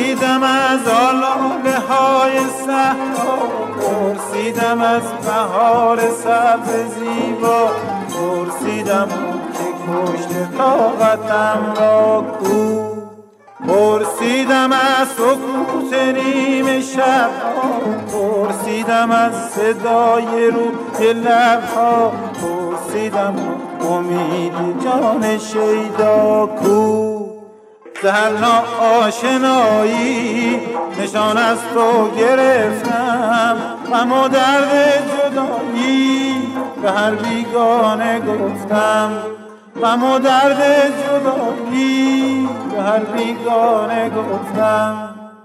پرسیدم از آلاله های صحرا، پرسیدم از بهار سبز زیبا، پرسیدم که کشته طاقتم را کو. پرسیدم از سکوت نیمه شب، پرسیدم از صدای روی لبها، پرسیدم امید جان شیدا کو. زهرنا آشنایی نشان از تو گرفتم، غم و درد جدایی به هر بیگانه گفتم، غم و درد جدایی به هر بیگانه گفتم.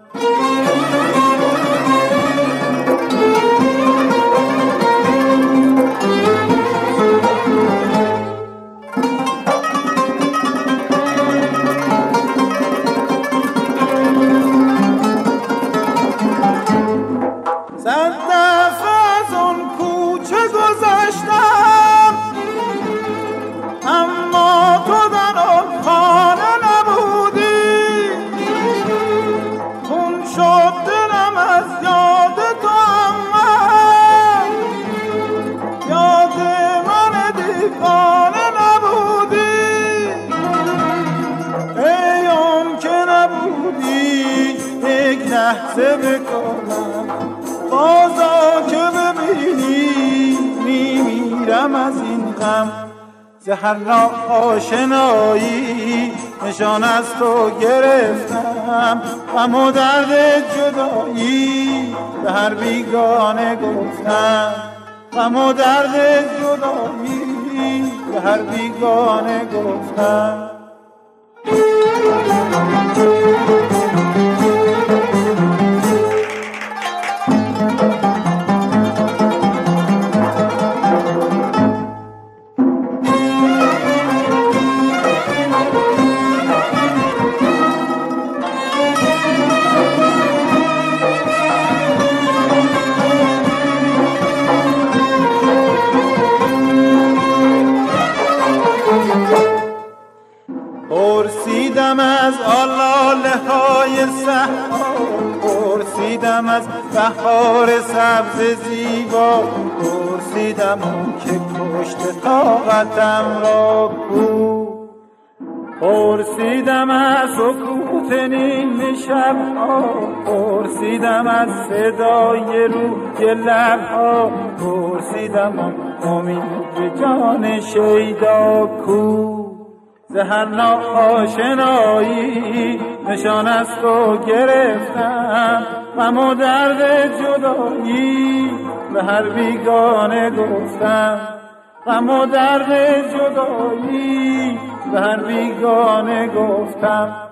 صد دفعه از اون کوچه گذشتم، اما تو در آن خانه نبودی. خون شد دلم از یاد تو، اما یاد من دیوانه نبودی. ای اون که نبودی یک لحظه بکنم، بازا که ببینی میمیرم از این غم. زهرنا آشنایی نشان از تو گرفتم، غم و درد جدایی به هر بیگانه گفتم، غم و درد جدایی به هر بیگانه گفتم. پرسیدم از آلاله های صحرا، پرسیدم از بهار سبز زیبا، پرسیدم که کشته طاقتم را کو. پرسیدم از سکوت نیمه شبها، پرسیدم از صدای روی لبها، پرسیدم امید جان شیدا کو. زهرنا آشنایی نشان از تو گرفتم، غم و درد جدایی به هر بیگانه گفتم، غم و درد جدایی به هر بیگانه گفتم.